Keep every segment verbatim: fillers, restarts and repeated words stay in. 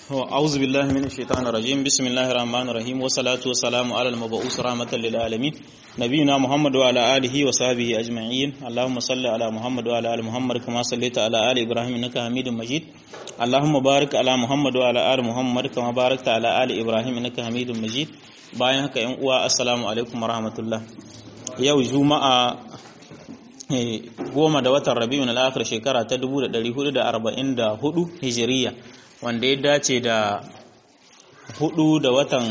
أعوذ بالله من الشيطان الرجيم بسم الله الرحمن الرحيم والصلاة والسلام على المبعوث رحمة للعالمين نبينا محمد وعلى آله وصحبه أجمعين اللهم صل على محمد وعلى آل محمد كما صليت على آل إبراهيم إنك حميد مجيد اللهم بارك على محمد وعلى آل محمد كما باركت على آل إبراهيم إنك حميد مجيد bayan haka yan uwa assalamu alaikum warahmatullah yau juma'a goma da watan rabiul akhir shekara ta dubu da ɗari hudu da arba'in da hudu hijiriya wanda ya dace da hudu da watan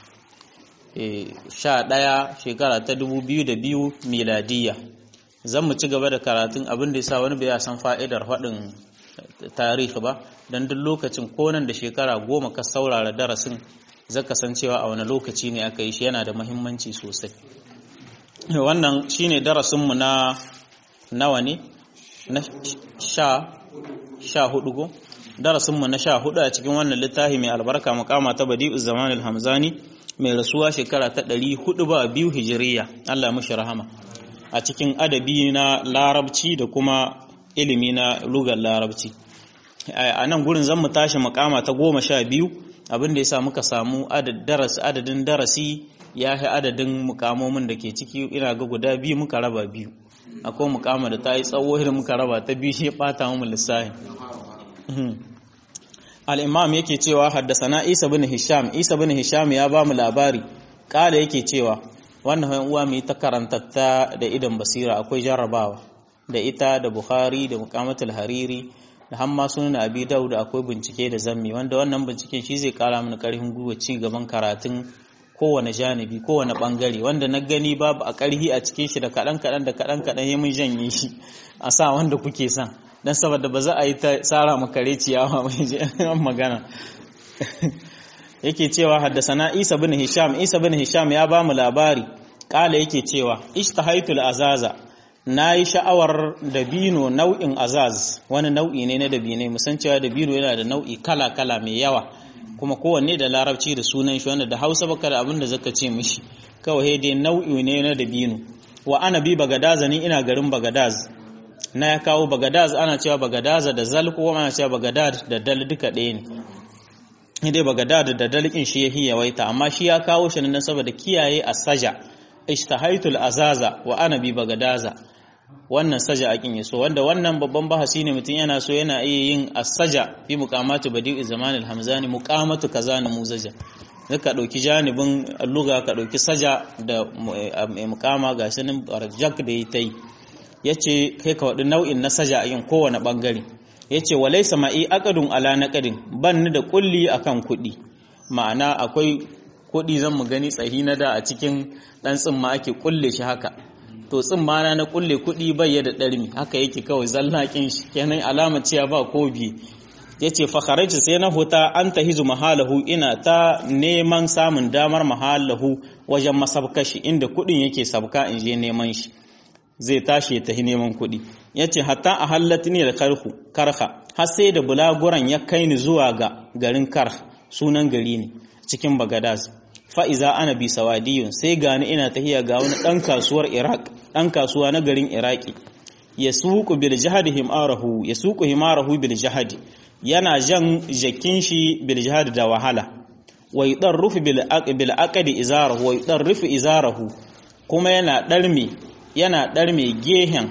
sha ɗaya shekara ta dubu biyu da biyu miladiya zan mu ci gaba da karatun abin da yasa wani bai san fa'idar faɗin tarihi ba don duk lokacin konan da shekara goma ka saurara darasin zaka san cewa a wani lokaci ne aka yi shi yana da muhimmanci sosai wannan shine darasinmu na nawa ne na sha sha hudu go darasinmu na sha hudu a cikin wannan littafi mai albarka maqama ta badi'uz zaman al-hamzani mai rasuwa shekara ta ɗari hudu ba biyu hijiriya Allah mushi rahama a cikin adabi na larabci da kuma ilimi na lugar larabci a nan gurin zan mu tashi maqama ta goma sha biyu abin da yasa muka samu adadin darasi ya fi adadin mukamomin da ke ciki ina ga guda biyu muka raba biyu akwai mukama da ta yi tsawo da muka raba ta biyu shi bata mu lissafi al-imam yake cewa haddasana Isa bin Hisham Isa bin Hisham ya ba mu labari kala yake cewa wannan hayan uwa mai ta karantatta da idan basira akwai jarrabawa da ita da Bukhari da Muqamatul Hariri da hamma sunan Abi Dawud akwai bincike da zammi wanda wannan binciken shi zai kara mana karfin gwiwa ci gaban karatun kowane janibi kowane bangare wanda na gani babu a karhi a cikin shi da kadan kadan da kadan kadan yayin mun janye shi a sa wanda kuke son dan saboda ba za a yi ta tsara makare ciyawa mai magana yake cewa haddasana Isa bin Hisham Isa bin Hisham ya ba mu labari kala yake cewa ishtahaitul azaza nayi sha'awar dabino nau'in azaz wani nau'i ne na dabine musan cewa dabino yana da nau'i kala kala mai yawa kuma kowanne da larabci da sunan shi wanda da Hausa baka da abin da zaka ce mishi kawai dai nau'i ne na dabino wa ana bi bagadaza ni ina garin bagadaz na ya kawo bagadaz ana cewa bagadaza da zal ko ana cewa bagadad da dal duka ɗaya ne dai bagadad da dal kin shi yahi yawaita amma shi ya kawo shi nan saboda kiyaye as-saja ishtahaitul azaza wa ana bi bagadaza wannan saja akin yaso wanda wannan babban bahasi ne mutum yana so yana iya yin as-saja fi muqamatu badi'i zaman al-hamzani muqamatu kaza na muzaja zaka dauki janibin lugha ka dauki saja da muqama gashi nan arjak da yayi yace kai ka wadi nau'in na saja a yin kowane bangare yace walaysa ma'i aqadun ala naqadin ban da kulli akan kudi ma'ana akwai kudi zan mu gani tsahi na da a cikin dan tsimma ake kulle shi haka to tsimma na na kulle kudi bai da darmi haka yake kawai zallakin shi kenan alama cewa ba ko bi yace fa kharajtu sai na huta an tahizu mahalahu ina ta neman samun damar mahalahu wajen masabkashi inda kudin yake sabka in je neman shi zai tashi ta neman kudi yace hatta a hallatni da karhu karha har sai da bulaguran ya kai ni zuwa ga garin karh sunan gari ne cikin Bagadaz fa'iza ana bi sawadiyun sai gani ina tahiya ga wani ɗan kasuwar Iraq ɗan kasuwa na garin Iraki ya suku bil jihadi himarahu ya suku himarahu bil jihadi yana jan jakin shi bil jihadi da wahala wa yudarrufu bil aqbil aqdi izarahu wa yudarrufu izarahu kuma yana darme yana darme gehen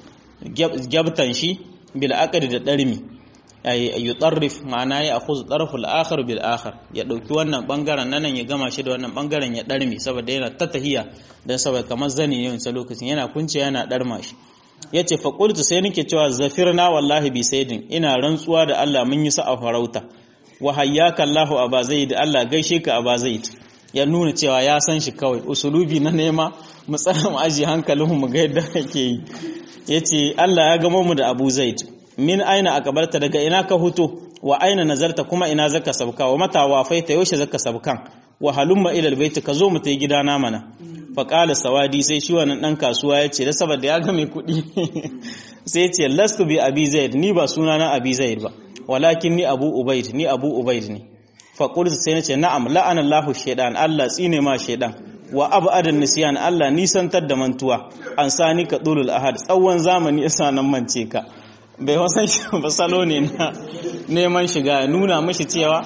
gabtan shi bil aqdi da darme ay yutarrif ma'ana ya akhuz tarful akhar bil akhar ya dauki wannan bangaren nan ya gama shi da wannan bangaren ya darmi saboda yana tatahiya dan saboda kamar zani ne wancan lokacin yana kunce yana darma shi yace fa qultu sai nake cewa zafirna wallahi bi sayyidin ina rantsuwa da Allah mun yi sa'a farauta wa hayyaka Allahu aba zaid Allah gaishe ka aba zaid ya nuna cewa ya san shi kawai usulubi na nema mu tsara mu aji hankalinmu mu ga yadda kake yi yace Allah ya gama mu da Abu Zaid min aina akabarta daga ina ka huto wa aina nazarta kuma ina zaka sabka wa mata wafaita yaushe zaka sabkan wa halumma ila albayt ka zo mu tai gidana mana fa qala sawadi sai shi wannan dan kasuwa yace da saboda ya ga mai kudi sai yace lastu bi abi zaid ni ba sunana abi zaid ba walakin ni abu ubayd ni abu ubayd ne fa qultu sai nace na'am la'ana Allahu shaytan Allah tsine ma shaytan wa abadan nisyan Allah nisantar da mantuwa an sani ka dulul ahad tsawon zamani isa nan mance ka bai wasan shi ba salo ne na neman shiga nuna mashi cewa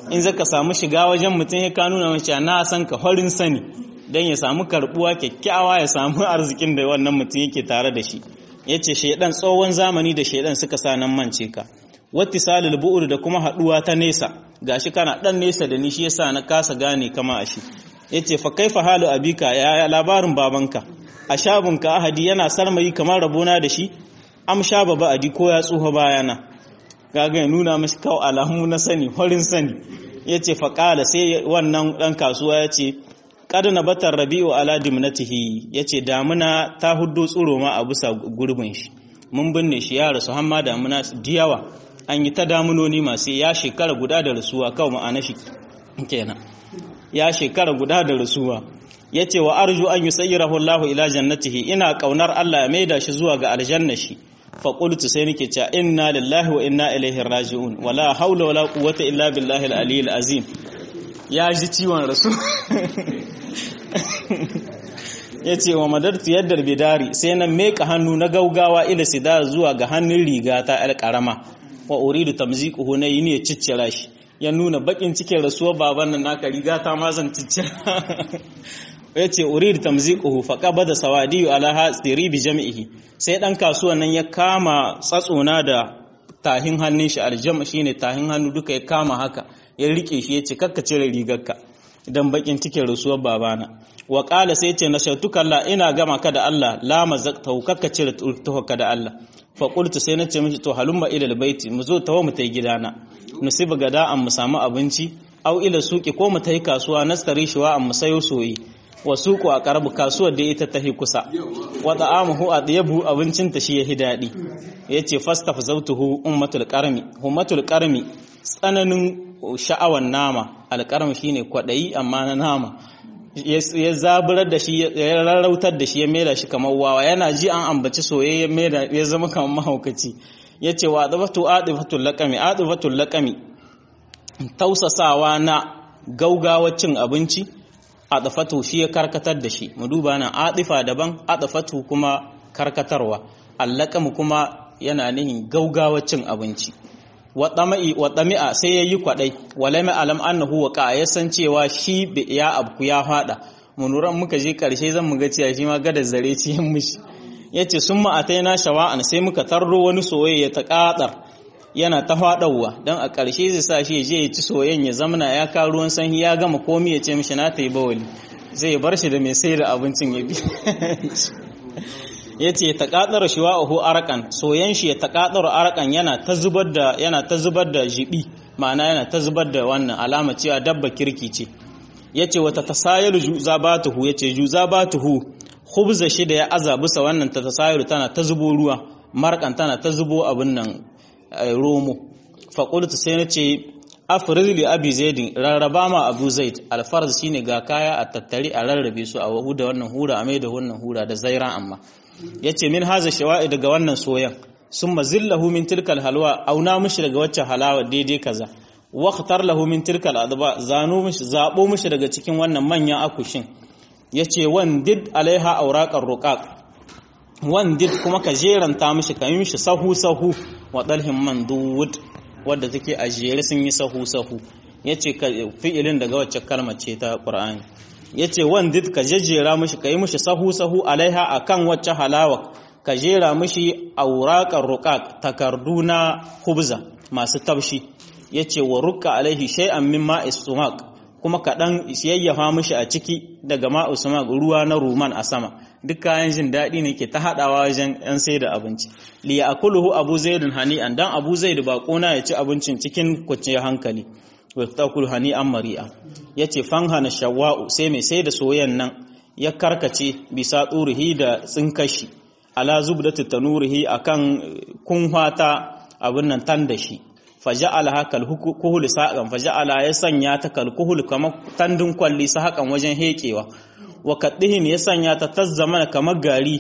in zaka samu shiga wajen mutum ya ka nuna mace na san ka horin sani dan ya samu karbuwa kyakkyawa ya samu arzikin da wannan mutum yake tare da shi yace shedan tsohon zamani da shedan suka sa nan mance ka wattisalul bu'ur da kuma haduwa ta nesa gashi kana dan nesa da ni shi yasa na kasa gane kama ashi yace fa kaifa halu abika ya labarin babanka ashabunka ahadi yana sarmayi kamar rabona da shi amsha baba adi ko ya tsuha bayana kaga ya nuna mishi kawo alamu na sani horin sani yace fa qala sai wannan dan kasuwa yace qad nabatar rabi'u ala dimnatihi yace damuna ta huddo tsuro ma a bisa gurbin shi mun binne shi ya rasu hamma damuna diyawa an yi ta damunoni masu ya shekara guda da rasuwa kawai ma'ana shi kenan ya shekara guda da rasuwa yace wa arju an yusayyirahu Allahu ila jannatihi ina kaunar Allah ya maida shi zuwa ga aljanna shi fa qultu sai nake cewa inna lillahi wa inna ilaihi raji'un wala haula wala quwwata illa billahi al-aliyyil azim ya ji ciwon rasu yace wa madartu yaddar bidari sai na meka hannu na gaugawa ila sida zuwa ga hannun riga ta alƙarama wa uridu tamziquhu na yini ya ciccira shi ya nuna bakin cikin rasuwar baban nan naka riga ta ma zan ciccira yace uridu tamziquhu fa qabada sawadi ala hasiri bi jam'ihi sai dan kasuwan nan ya kama tsatsona da tahin hannun shi aljam shine tahin hannu duka ya kama haka ya rike shi yace kakka cire rigarka idan bakin cikin rasuwar babana wa qala sai yace nashatuka la ina gama ka da Allah la mazaqta kakka cire tuhaka da Allah fa qultu sai nace mishi to halumma ila albayti mu zo tawo mu tai gidana nusiba gada an mu samu abinci au ila suki ko mu tai kasuwa nastari shiwa an mu sayo soyi wa suku a karabu kasuwar da ita tahi kusa wa ta'amuhu adyabu abincin ta shi yahi dadi yace fastafzautuhu ummatul qarmi ummatul qarmi tsananin sha'awan nama alqarm shine kwadayi amma na nama ya zaburar da shi ya rarrautar da shi ya maida shi kamar wawa yana ji an ambaci soyayya maida ya zama kamar mahaukaci yace wa adafatu adifatul laqami adifatul laqami tausasawa na gaugawar cin abinci adafatu shi ya karkatar da shi mu duba nan adifa daban adafatu kuma karkatarwa allaqam kuma yana nihin gaugawar cin abinci wa tama'i wa tami'a sai yayi kwadai walama alam annahu waqa ya san cewa shi ya abku ya fada munuran muka je karshe zan muga cewa shi ma gadar zare ci yin mishi yace summa ataina shawa'an sai muka tarro wani soyayya ta kadar yana ta fadawa dan a karshe zai sa shi je ya ci soyayyen ya zamana ya ka ruwan sanyi ya gama komai ya ce mishi na tayi bawali zai bar shi da mai sai da abincin ya bi yace taqadara shiwa'uhu arqan soyan shi ya taqadara arqan yana ta zubar da yana ta zubar da jibi ma'ana yana ta zubar da wannan alama cewa dabba kirki ce yace wata tasayalu juzabatuhu yace juzabatuhu khubza shi da ya azabusa wannan ta tasayalu tana ta zubo ruwa marqan tana ta zubo abin nan romo fa qultu sai nace afriz li abi zaid rarraba ma abu zaid alfarz shine ga kaya a tattari a rarrabe su a wahu da wannan hura a mai da wannan hura da zaira amma yace min haza shawa'i daga wannan soyan summa zillahu min tilkal halwa auna mishi daga wacce halawa daidai kaza waqtar lahu min tilkal adba zanu mishi zabo mishi daga cikin wannan manyan akushin yace wandid alaiha awraqar ruqaq wandid kuma ka jeranta mishi ka yi mishi sahu sahu wa dalhim mandud wanda take a jere sun yi sahu sahu yace ka fi'ilin daga wacce kalmar ce ta Qur'ani yace wandid ka jejjera mishi kai mishi sahu sahu alaiha akan wacce halawa ka jera mishi awraqar ruqaq takarduna khubza masu tabshi yace wa rukka alaihi shay'an min ma'is sumaq kuma kadan yayyafa mishi a ciki daga ma'us sumaq ruwa na ruman a sama duk kayan jin dadi ne ke ta hadawa wajen yan sai da abinci li yakuluhu abu zaidun hani'an dan abu zaid ba kona ya ci abincin cikin kwanciyar hankali wa takul hani'an mari'a yace fanhana shawa'u sai mai sai da soyayyan nan ya karkace bisa tsurihi da tsinkashi ala zubdatu tanurihi akan kunhata abin nan tan da shi faja'ala hakal kuhul saqan faja'ala ya sanya ta kal kuhul kamar tandun kwalli sahakan wajen hekewa wa kaddihin ya sanya ta tazzama kamar gari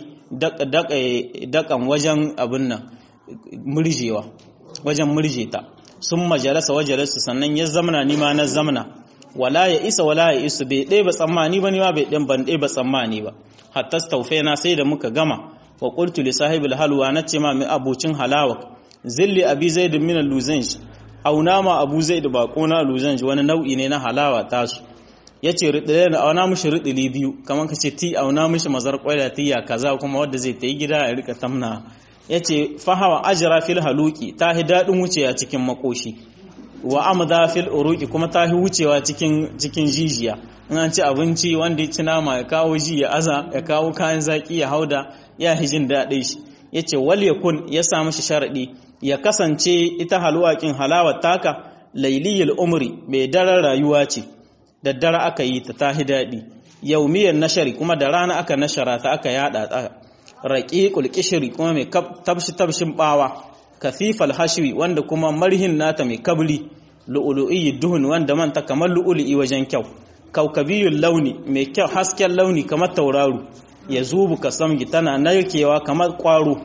dakan wajen abin nan murjewa wajen murjeta sun majalasa wajalasa sannan ya zamana ni ma na zamana wala ya isa wala ya isu bai ɗaya ba tsammani ba ni ma bai ɗan ban ɗaya ba tsammani ba hatta staufaina sai da muka gama wa qultu li sahibil halwa nace ma mai abucin halawa zilli abi zaid min al-luzanj auna ma Abu Zaid bako na luzanj wani nau'i ne na halawa tasu yace ridile na auna mishi ridili biyu kaman kace ti auna mishi mazar kwaila tiya kaza kuma wanda zai tayi gida ya rika tamna yace fahawa ajra fil haluki tahi dadin wucewa cikin makoshi wa amda fil uruqi kuma tahi wucewa cikin cikin jijiya in an ci abinci wanda ya ci nama ya kawo ji ya aza ya kawo kayan zaki ya hauda ya hijin dadin shi yace wal yakun ya samu shi sharadi ya kasance ita halwakin halawar taka layliyul umri mai daren rayuwa ce da dare aka yi ta tahi dadi yaumiyan nashari kuma da rana aka nashara ta aka yada ta raqiqul qishri kuma mai tabshi tabshin bawa kafifal hashwi wanda kuma marhin nata mai kabli lu'lu'i duhun wanda man ta kamar lu'lu'i wajen kyau kaukabiyul launi mai kyau hasken launi kamar tauraro ya zubu ka samgi tana narkewa kamar kwaro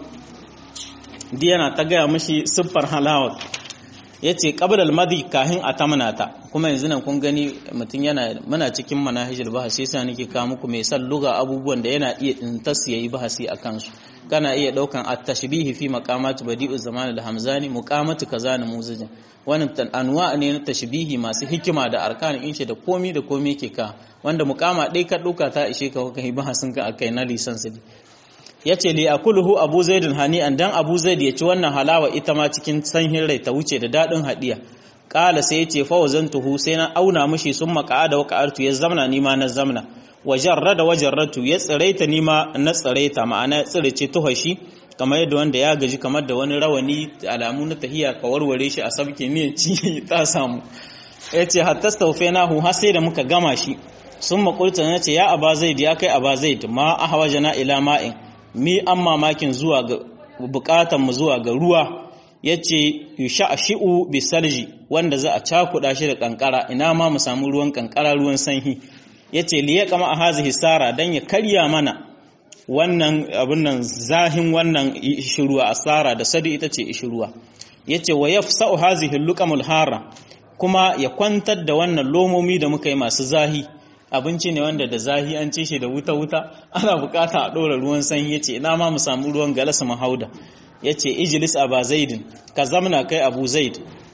diyana ta gaya mishi siffar halawa yace qabla al-madi kahin atamanata kuma yanzu nan kun gani mutun yana muna cikin manahijul bahasi sai nake ka muku mai san lugha abubuwan da yana iya dintas yayi bahasi akan su kana iya daukan at-tashbih fi maqamat badi'u zaman al-hamzani muqamatu kazana muzajin wannan anwa ne na tashbihi masu hikima da arkan in shi da komi da komi ke ka wanda muqama dai ka dauka ta ishe ka kai bahasin ka akai na lisansi yace li akuluhu abu zaidun hani'an dan abu zaid ya ci wannan halawa ita ma cikin sanhin rai ta wuce da dadin hadiya kala sai yace fa wazantuhu sai na auna mishi sun maqada wa qa'artu ya zamna ni ma na zamna wajarrada wajarratu ya tsiraita ni ma na tsiraita ma'ana ya tsirice tuhashi kamar yadda wanda ya gaji kamar da wani rawani alamu na tahiya ka warware shi a sabke ne ci ta samu yace hatta stawfainahu har sai da muka gama shi sun makulta nace ya aba zaid ya kai aba zaid ma ahwajana ila ma'in mi an mamakin zuwa ga bukatan mu zuwa ga ruwa yace yusha'shi'u bisalji wanda za a cakuda shi da kankara ina ma mu samu ruwan kankara ruwan sanyi yace liya kama a hazihi sara dan ya karya mana wannan abun nan zahin wannan ishiruwa asara da sadi ita ce ishiruwa yace wa yafsa'u hazihi luqamul hara kuma ya kwantar da wannan lomomi da muka yi masu zahi abinci ne wanda da zahi an ci shi da wuta-wuta ana bukata a ɗora ruwan sanyi yace ina ma mu samu ruwan galasa mahauda yace ijlis aba zaidin ka zamna kai abu zaid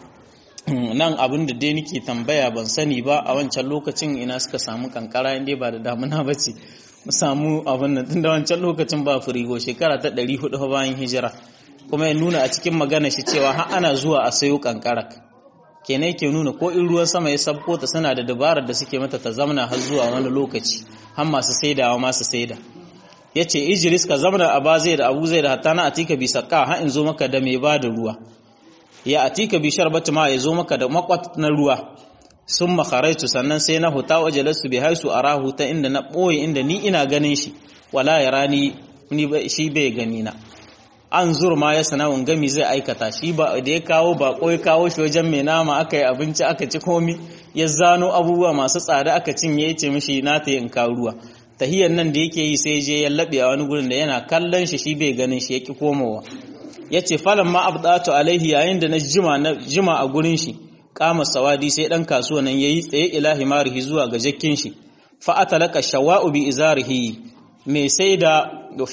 nan abin da dai nake tambaya ban sani ba a wancan lokacin ina suka samu kankara inda ba da damuna bace mu samu abin nan tunda wancan lokacin ba firigo shekara ta ɗari hudu bayan hijira kuma ya nuna a cikin magana shi cewa har ana zuwa a sayo kankara kenan yake nuna ko in ruwan sama ya sabko ta suna da dabarar da suke mata ta zamana har zuwa wani lokaci har masu saidawa masu saida yace ijlis ka zamana aba zai da abu zai da hatta na atika bi saqa har in zo maka da mai bada ruwa ya atika bi sharbati ma ya zo maka da makwat na ruwa summa kharaitu sannan sai na huta wajalasu bi haisu arahu ta inda na boye inda ni ina ganin shi wala yarani ni shi bai gani na an zurma ya sana'un gami zai aikata shi ba da ya kawo bako ya kawo shi wajen mai nama aka yi abinci aka ci komi ya zano abubuwa masu tsada aka cinye ya ce mishi na ta yin karuwa tahiyar nan da yake yi sai je ya laɓe a wani gurin da yana kallon shi shi bai ganin shi ya ki komowa ya ce falon ma abdatu alaihi yayin da na jima na jima a gurin shi kama sawadi sai dan kasuwa nan yayi tsaye ilahi marihi zuwa ga jakkin shi fa atalaka shawa'u bi izarihi mai sai da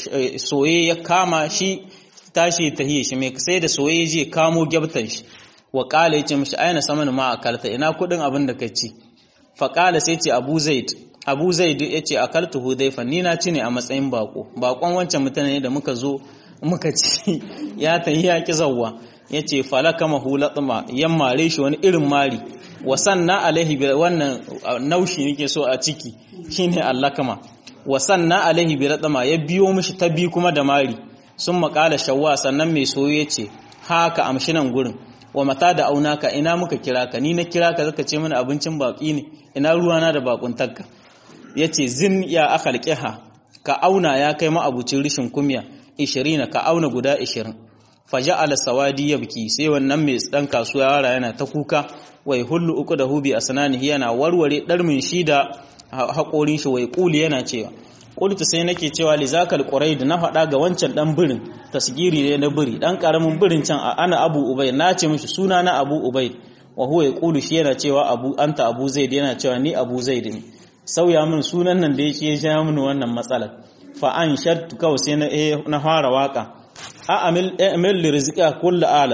soye ya kama shi tashi tahiyya shi mai sai da soyayya je kamo gyabtan shi wa qala yace mishi aina saman ma akalta ina kudin abin da kaci fa qala sai ce Abu Zaid Abu Zaid yace akaltu Hudayfa ni na ci ne a matsayin bako bakon wancan mutane da muka zo muka ci ya tahiyya ki zawwa yace falaka mahulatma yammare shi wani irin mari wa sanna alaihi bi wannan naushi nake so a ciki shine allakama wa sanna alaihi bi ratma ya biyo mishi ta bi kuma da mari sun makala shawwa sannan mai soyo ya ce haka amshi nan gurin wa mata da aunaka ina muka kira ka ni na kira ka zaka ce mana abincin baki ne ina ruwana da bakuntarka ya ce zin ya akal qiha ka auna ya kai ma'abucin rishin kumya ishirin ka auna guda ishirin faja'ala sawadi yabki sai wannan mai dan kasuwa yara yana ta kuka wai hullu uku da hubi asnanihi yana warware darmin shi da haƙorin shi wai kuli yana cewa qultu sai nake cewa li zakal quraid na faɗa ga wancan dan birin tasgiri ne na biri dan karamin birin can ana abu ubayd na ce mishi suna na abu ubayd wa huwa yaqulu shi yana cewa abu anta abu zaid yana cewa ni abu zaid ne sauya min sunan nan da yake ya ja min wannan matsalar fa an shattu kawai sai na eh na fara waka a amil amil li rizqa kullu ala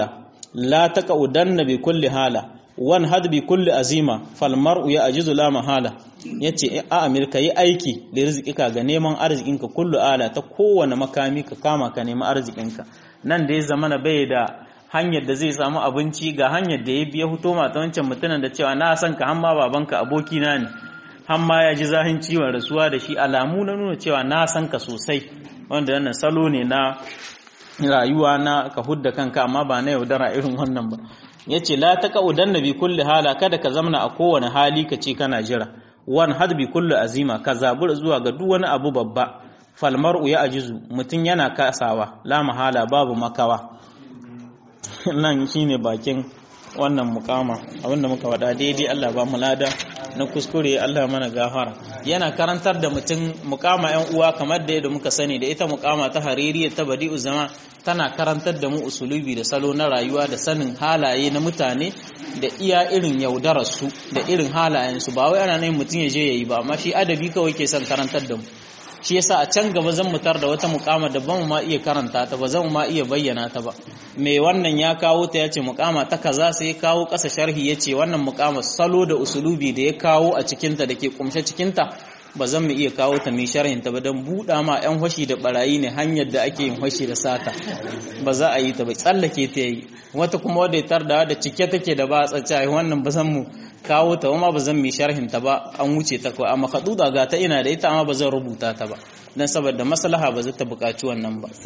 la taqaudanna bi kulli hala wan had bi kulli azima fal mar'u ya ajizu la mahala yace a amilka yi aiki da rizqika ga neman arzikinka kullu ala ta kowane makami ka kama ka nemi arzikinka nan da ya zamana bai da hanyar da zai samu abinci ga hanyar da ya biya huto mata wancan mutumin da cewa na san ka hamma babanka abokina ne hamma ya ji zahin ciwon rasuwa da shi alamu na nuna cewa na san ka sosai wanda wannan salo ne na rayuwa na ka hudda kanka amma ba na yaudara irin wannan ba yace la taqaudan nabi kulli hala kada ka zamna a kowane hali ka ce kana jira wan hadbi kulli azima ka zabura zuwa ga duk wani abu babba fal mar'u ya ajizu mutun yana kasawa la mahala babu makawa nan shine bakin wannan mukama abinda muka wada daidai Allah ba mu lada na kuskure Allah mana gafara yana karantar da mutum mukama yan uwa kamar da yadda muka sani da ita mukama ta hariri ta badi'u zama tana karantar da mu usulubi da salo na rayuwa da sanin halaye na mutane da iya irin yaudarar su da irin halayen su ba wai ana nan mutum ya je yayi ba amma shi adabi kawai ke son karantar da mu shi yasa a can gaba zan mutar da wata mukama da ban ma iya karanta ta ba zan ma iya bayyana ta ba me wannan ya kawo ta yace mukama ta kaza sai ya kawo kasa sharhi yace wannan mukama salo da usulubi da ya kawo a cikin ta dake kumshe cikin ta ba zan mu iya kawo ta mai sharhin ta ba dan buda ma yan hoshi da barayi ne hanyar da ake yin hoshi da sata ba za a yi ta ba tsallake ta yi wata kuma wadda tar da da cike take da ba tsaci wannan ba zan mu kawo ta amma ba zan mi sharhin ta ba an wuce ta ko amma kaduda ga ta ina da ita amma ba zan rubuta ta ba dan saboda maslaha ba za ta buƙaci wannan ba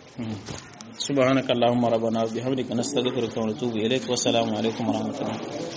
subhanakallahumma rabbana wa bihamdika nastaghfiruka wa natubu ilaik wa assalamu alaikum wa rahmatullahi